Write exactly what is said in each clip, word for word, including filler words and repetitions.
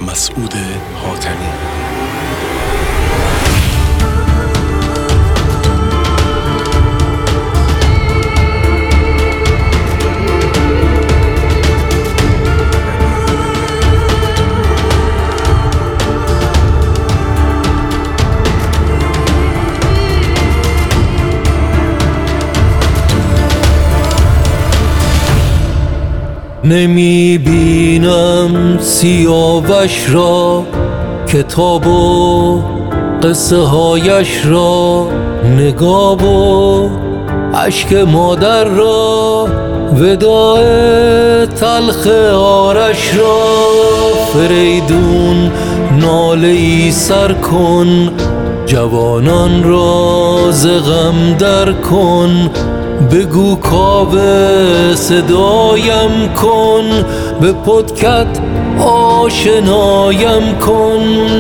مسعود حاتمی. نمی بینم سیاوش را، کتاب و قصه هایش را، نگاه و اشک مادر را، وداع تلخ آرش را. فریدون ناله ای سر کن، جوانان را ز غم در کن. بگو کاوه صدایم کن، به پدکت آشنایم کن.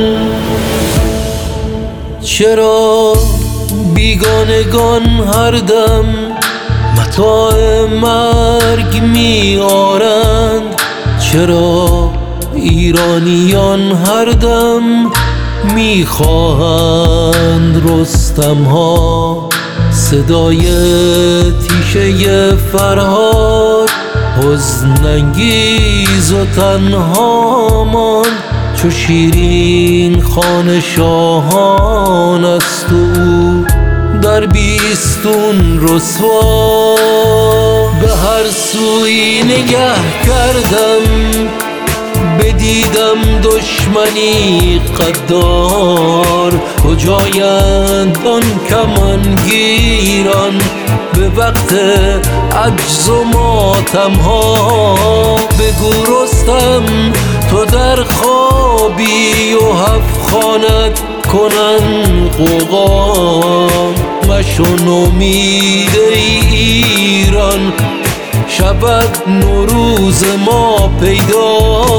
چرا بیگانگان هر دم متاع مرگ می آرند؟ چرا ایرانیان هر دم می خواهند رستم ها؟ صدای تیشه فرهاد حزن انگیز و تنها ماند، چو شیرین خان شاهان است او در بیستون رسوا. به هر سوی نگه کردم، بدیدم دشمنی غدار. کجایند آن کمانگیران به وقت عجز و ماتم ها؟ بگو رستم تو در خوابی و هفت خانت کنن غوغا. مشو نومید ای ایران، شود نوروز ما پیدا.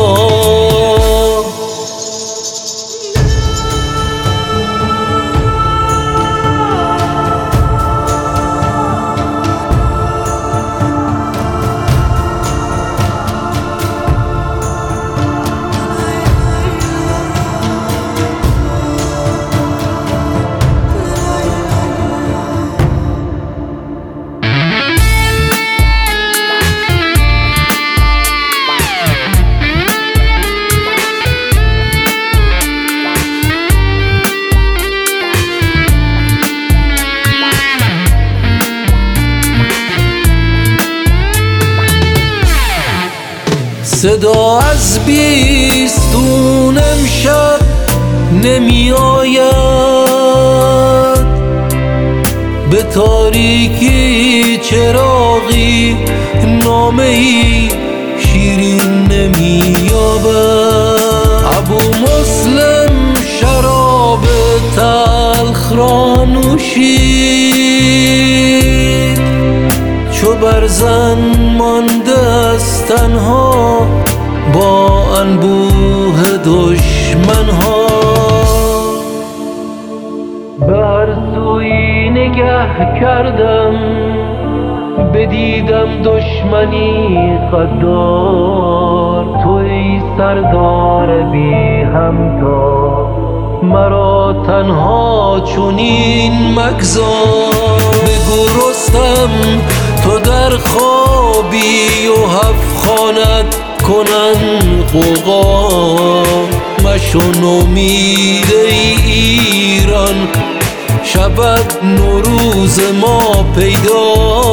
صدا از بیستون امشب نمی آید، به تاریکی چراغی نامه ای شیرین نمی یابد. ابو مسلم شراب تلخ را نوشید، چو برزن مانده است تنها با انبوه دشمن ها. به هر سوی نگه کردم، بدیدم دشمنی غدار. تو ای سردار بی همتا، مرا تنها چنین مگذار. بگو رستم تو در خوابی و هفت خانت کنن غوغا. مشو نومید ای ایران، شود نوروز ما پیدا.